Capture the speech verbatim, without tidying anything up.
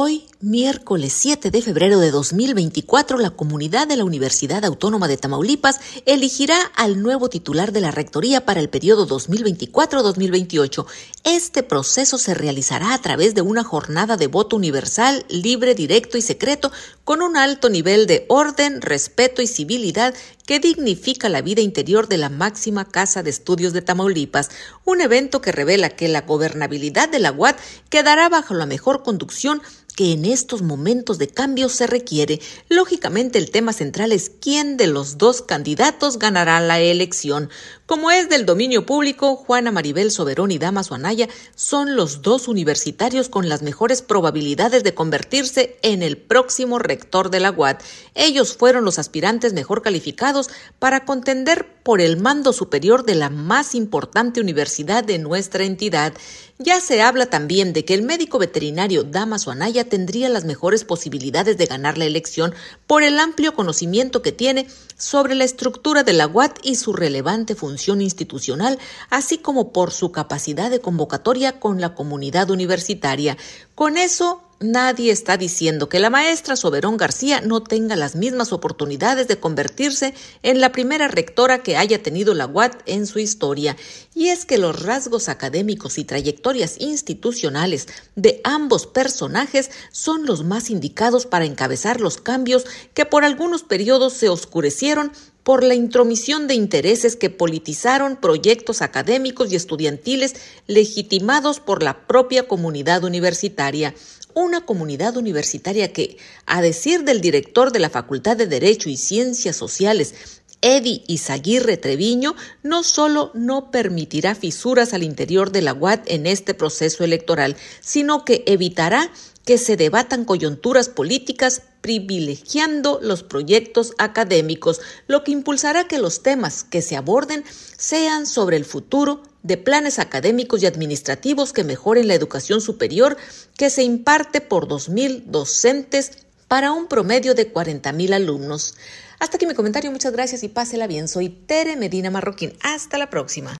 Hoy, miércoles siete de febrero de dos mil veinticuatro, la comunidad de la Universidad Autónoma de Tamaulipas elegirá al nuevo titular de la Rectoría para el periodo dos mil veinticuatro a dos mil veintiocho. Este proceso se realizará a través de una jornada de voto universal, libre, directo y secreto, con un alto nivel de orden, respeto y civilidad que dignifica la vida interior de la máxima casa de estudios de Tamaulipas, un evento que revela que la gobernabilidad de la U A T quedará bajo la mejor conducción que en estos momentos de cambio se requiere. Lógicamente, el tema central es quién de los dos candidatos ganará la elección. Como es del dominio público, Juana Maribel Soberón y Dámaso Anaya son los dos universitarios con las mejores probabilidades de convertirse en el próximo rector de la U A T. Ellos fueron los aspirantes mejor calificados para contender por el mando superior de la más importante universidad de nuestra entidad. Ya se habla también de que el médico veterinario Dámaso Anaya tendría las mejores posibilidades de ganar la elección por el amplio conocimiento que tiene sobre la estructura de la U A T y su relevante función institucional, así como por su capacidad de convocatoria con la comunidad universitaria. Con eso, nadie está diciendo que la maestra Soberón García no tenga las mismas oportunidades de convertirse en la primera rectora que haya tenido la U A T en su historia. Y es que los rasgos académicos y trayectorias institucionales de ambos personajes son los más indicados para encabezar los cambios que por algunos periodos se oscurecieron por la intromisión de intereses que politizaron proyectos académicos y estudiantiles legitimados por la propia comunidad universitaria. Una comunidad universitaria que, a decir del director de la Facultad de Derecho y Ciencias Sociales, Edi Izaguirre Treviño, no solo no permitirá fisuras al interior de la U A T en este proceso electoral, sino que evitará que se debatan coyunturas políticas privilegiando los proyectos académicos, lo que impulsará que los temas que se aborden sean sobre el futuro de planes académicos y administrativos que mejoren la educación superior que se imparte por dos mil docentes para un promedio de cuarenta mil alumnos. Hasta aquí mi comentario, muchas gracias y pásela bien. Soy Tere Medina Marroquín. Hasta la próxima.